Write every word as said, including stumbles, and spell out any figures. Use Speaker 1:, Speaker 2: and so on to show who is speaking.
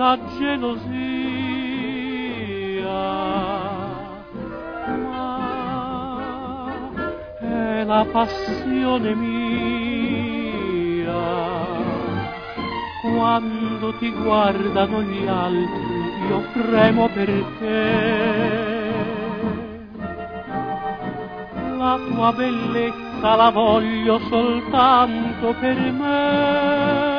Speaker 1: la gelosia, ma è la passione mia. Quando ti guardano gli altri io tremo per te. La tua bellezza la voglio soltanto per me.